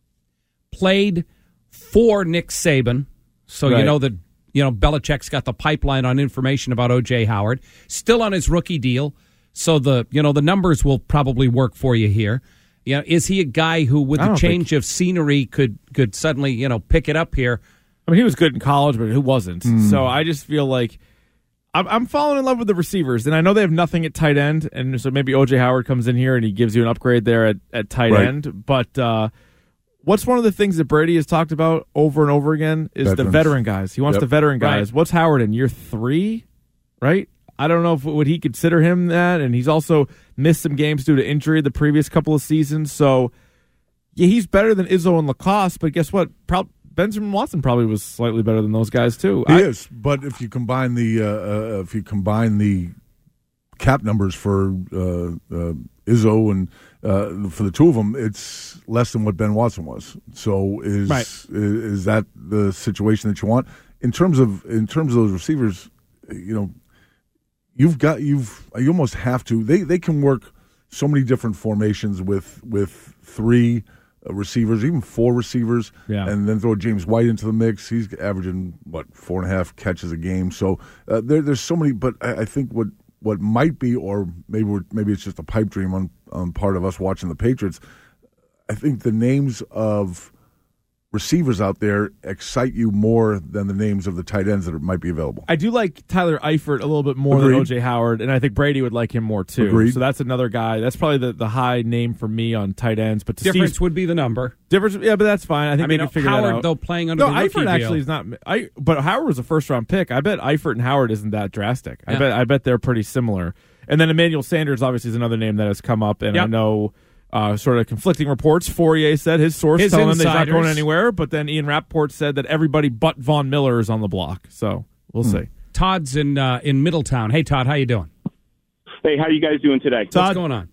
Played for Nick Saban, so Right. you know that you know Belichick's got the pipeline on information about O J Howard. Still on his rookie deal, so the you know the numbers will probably work for you here. You know, is he a guy who, with I the don't change of scenery, could could suddenly you know pick it up here? I mean, he was good in college, but who wasn't? Mm. So I just feel like I'm, I'm falling in love with the receivers, and I know they have nothing at tight end, and so maybe O J Howard comes in here and he gives you an upgrade there at, at tight Right. end. But uh, what's one of the things that Brady has talked about over and over again is Veterans. the veteran guys. He wants Yep. the veteran guys. Right. What's Howard in year three? Right? I don't know if would he consider him that, and he's also missed some games due to injury the previous couple of seasons. So yeah, he's better than Izzo and Lacoste, but guess what? Pro- Benjamin Watson probably was slightly better than those guys too. He I- is, but if you combine the uh, uh, if you combine the cap numbers for uh, uh, Izzo and uh, for the two of them, it's less than what Ben Watson was. So is Right. is, is that the situation that you want in terms of in terms of those receivers? You know, you've got you've you almost have to. They they can work so many different formations with with three. uh, receivers, even four receivers, Yeah. and then throw James White into the mix. He's averaging, what, four and a half catches a game. So uh, there, there's so many, but I, I think what what might be, or maybe we're, maybe it's just a pipe dream on, on part of us watching the Patriots, I think the names of receivers out there excite you more than the names of the tight ends that might be available. I do like Tyler Eifert a little bit more Agreed. than O J Howard, and I think Brady would like him more too. Agreed. So that's another guy. That's probably the, the high name for me on tight ends. But to Difference Steve's, would be the number. difference, yeah, but that's fine. I think I mean, they can figure Howard, that out. though, playing under no, the rookie Eifert actually deal. is not. I but Howard was a first round pick. I bet Eifert and Howard isn't that drastic. I Yeah. bet I bet they're pretty similar. And then Emmanuel Sanders obviously is another name that has come up, and Yep. I know. Uh, sort of conflicting reports. Fourier said his source His telling him that he's not insiders. going anywhere, but then Ian Rappaport said that everybody but Von Miller is on the block. So we'll Hmm. see. Todd's in uh, in Middletown. Hey, Todd, how you doing? Hey, how you guys doing today? What's going on?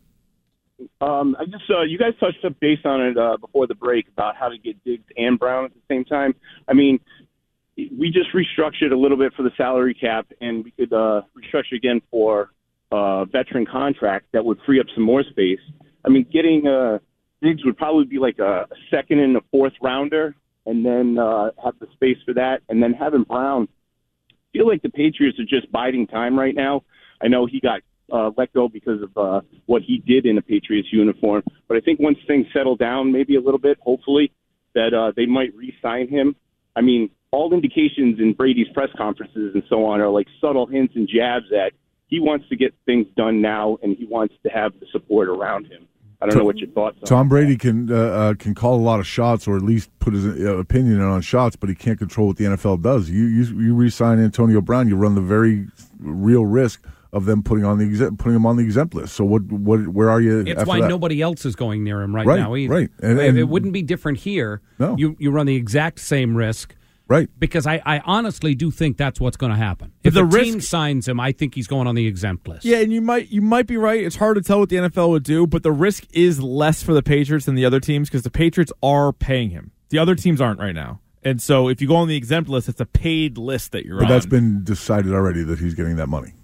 Um, I just uh, you guys touched up base on it uh, before the break about how to get Diggs and Brown at the same time. I mean, we just restructured a little bit for the salary cap, and we could uh, restructure again for a veteran contract that would free up some more space. I mean, getting uh, Diggs would probably be like a second and a fourth rounder, and then uh, have the space for that, and then having Brown. I feel like the Patriots are just biding time right now. I know he got uh, let go because of uh, what he did in a Patriots uniform, but I think once things settle down, maybe a little bit, hopefully, that uh, they might re-sign him. I mean, all indications in Brady's press conferences and so on are like subtle hints and jabs that he wants to get things done now, and he wants to have the support around him. I don't know what your thoughts are. Tom Brady can uh, uh, can call a lot of shots, or at least put his uh, opinion on shots, but he can't control what the N F L does. You you, you re-sign Antonio Brown, you run the very real risk of them putting on the exempt, putting him on the exempt list. So what what where are you? It's after why that? nobody else is going near him right, Right, now either. right. And- it, and- it wouldn't be different here. No. You you run the exact same risk. Right. Because I, I honestly do think that's what's going to happen. If the the team risk- signs him, I think he's going on the exempt list. Yeah, and you might you might be right. It's hard to tell what the N F L would do, but the risk is less for the Patriots than the other teams because the Patriots are paying him. The other teams aren't right now. And so if you go on the exempt list, it's a paid list that you're But on. that's been decided already that he's getting that money.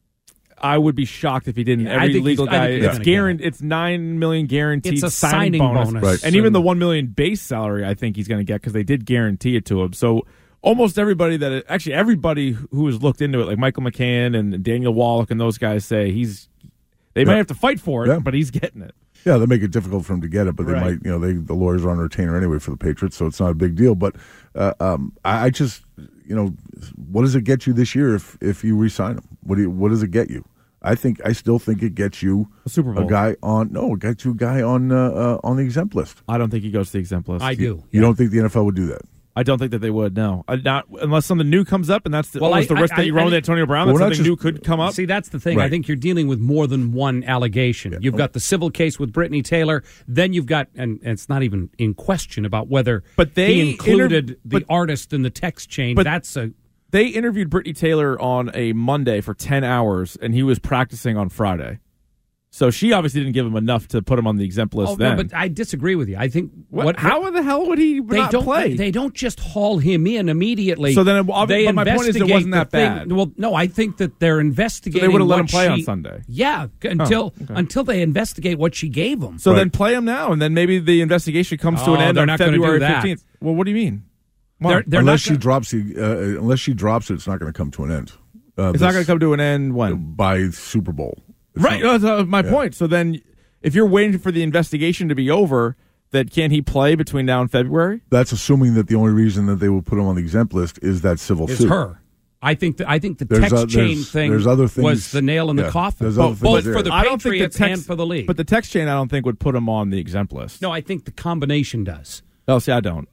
I would be shocked if he didn't. Yeah, I Every think legal he's- I guy, think he's it's gonna get guaranteed. It's nine million guaranteed It's a signing, signing bonus, bonus. Right. and even the one million base salary, I think he's going to get because they did guarantee it to him. So almost everybody that actually everybody who has looked into it, like Michael McCann and Daniel Wallach and those guys, say he's. They might Yeah. have to fight for it, Yeah. but he's getting it. Yeah, they make it difficult for him to get it, but they Right. might, you know, they the lawyers are on retainer anyway for the Patriots, so it's not a big deal. But uh, um, I, I just, you know, what does it get you this year if if you re-sign him? What do you, what does it get you? I think I still think it gets you A Super Bowl. a guy on no, it gets you a guy on uh, uh, on the exempt list. I don't think he goes to the exempt list. I do. You don't think the N F L would do that? I don't think that they would. No, I, not unless something new comes up, and that's the, Well, almost I- the risk I- that you I- run with I- Antonio Brown. Well, That we're not something just- new could come up. See, that's the thing. I Right. think you're dealing with more than one allegation. You've got the civil case with Brittany Taylor. Then you've got, and, and it's not even in question about whether But they he included inter- the but- artist in the text chain. but- That's a They interviewed Brittany Taylor on a Monday for ten hours, and he was practicing on Friday. So she obviously didn't give him enough to put him on the exempt list Oh, then. no, but I disagree with you. I think What- what, how the hell would he they not don't play? They don't just haul him in immediately. So then it- obvi- they but my point is it investigate wasn't that the thing- bad. Well, no, I think that they're investigating. would've let what him play on she- Sunday. Yeah, c- until okay. until they investigate what she gave him. So Right. then play him now, and then maybe the investigation comes to Oh, an end they're on not gonna do February that. fifteenth. Well, what do you mean? Why? They're- they're unless not she gonna- drops the uh, unless she drops it, it's not going to come to an end. Uh, it's not this- going to come to an end when? by Super Bowl. It's Right. not- That's uh, my Yeah. point. So then if you're waiting for the investigation to be over, then can he play between now and February? That's assuming that the only reason that they will put him on the exempt list is that civil It's suit. her. I think the, I think the There's text o- chain there's- thing there's other things- was the nail in the yeah, coffin, there's Bo- other things both there. for the I don't think the Patriots text, and for the league. But the text chain, I don't think would put him on the exempt list. no, I think the combination does. Oh, see, I don't.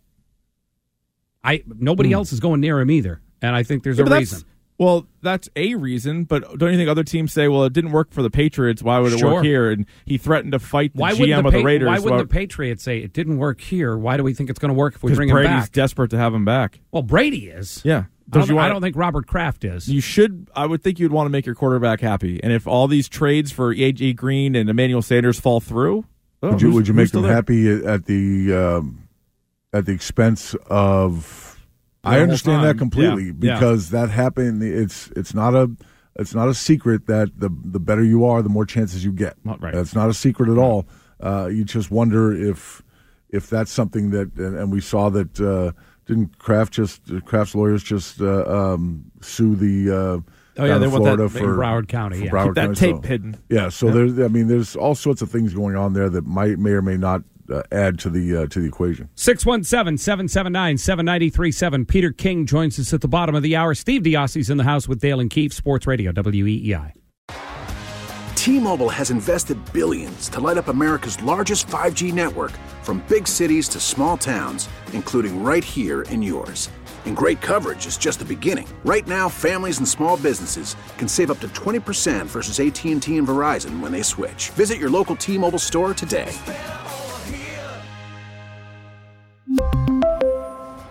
I nobody else is going near him either, and I think there's Hmm. Yeah, a but that's- reason. Well, that's a reason, but don't you think other teams say, well, it didn't work for the Patriots, why would it Sure. work here? And he threatened to fight the Why G wouldn't M the, of the Pa- Raiders. why wouldn't the Patriots say it didn't work here? Why do we think it's going to work if we Because bring him Brady's back? desperate to have him back. Well, Brady is. Yeah. I Don't don't, you want- I don't think Robert Kraft is. You should. I would think you'd want to make your quarterback happy. And if all these trades for A J Green and Emmanuel Sanders fall through, oh, Would you who's- would you who's make still them there? happy at the um, at the expense of? The I whole understand time. that completely Yeah, yeah. because that happened. It's it's not a it's not a secret that the the better you are, the more chances you get. Right. It's not a secret at all. Uh, you just wonder if if that's something that, and, and we saw that uh, didn't Kraft just Kraft's lawyers just uh, um, sue the. Uh, Oh yeah, they want Florida that for Broward County. for Yeah. Broward Keep that County. tape so, hidden. Yeah, so Yeah. there's, I mean, there's all sorts of things going on there that might, may or may not uh, add to the uh, to the equation. six one seven, seven seven nine, seven nine three seven. Peter King joins us at the bottom of the hour. Steve Diossy's in the house with Dale and Keefe, Sports Radio, W E E I. T-Mobile has invested billions to light up America's largest five G network, from big cities to small towns, including right here in yours. And great coverage is just the beginning. Right now, families and small businesses can save up to twenty percent versus A T and T and Verizon when they switch. Visit your local T-Mobile store today.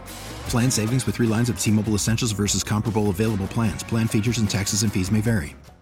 Plan savings with three lines of T-Mobile Essentials versus comparable available plans. Plan features and taxes and fees may vary.